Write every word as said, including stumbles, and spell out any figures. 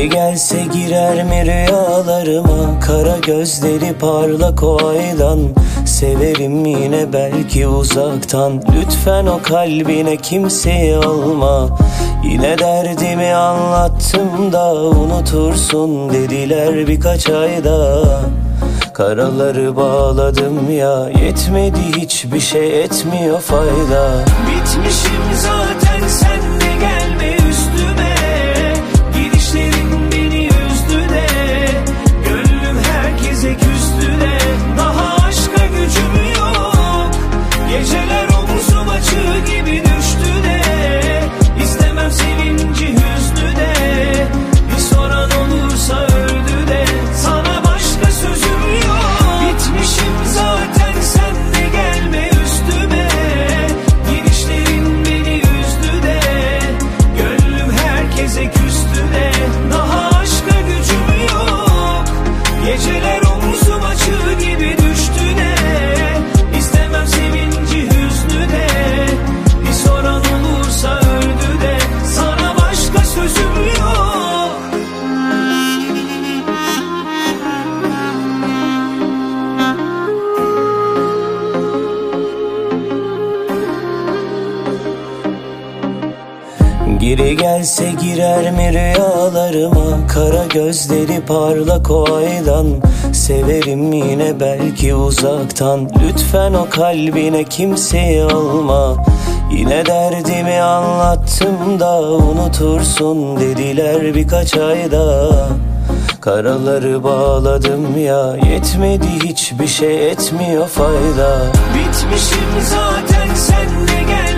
Geri gelse girer mi rüyalarıma? Kara gözleri parlak o aydan. Severim yine belki uzaktan. Lütfen o kalbine kimseyi alma. Yine derdimi anlattım da unutursun dediler birkaç ayda. Karaları bağladım ya, yetmedi hiçbir şey, etmiyor fayda. Bitmişim zaten, sen de gelme üstüme. Gidişlerin beni üzdü de, gönlüm herkese küstü de. Daha aşka gücüm yok, geceler omuzuma çığ gibi düştü de. İstemem sevinci hüznü de, bir soran olursa öldü de. Sana başka sözüm yok. Bitmişim zaten, sen de gelme üstüme. Gidişlerin beni üzdü de, gönlüm herkese küstü de. Daha aşka gücüm yok, geceler omuzuma çığ gibi düştü de. İstemem sevinci hüznü de, bir soran olursa öldü de. Sana başka sözüm yok. Geri gelse girer mi rüyalarıma? Kara gözleri parlak o aydan. Severim yine belki uzaktan. Lütfen o kalbine kimseyi alma. Yine derdimi anlattım da unutursun dediler birkaç ayda. Karaları bağladım ya, yetmedi hiçbir şey, etmiyor fayda. Bitmişim zaten, sen de gel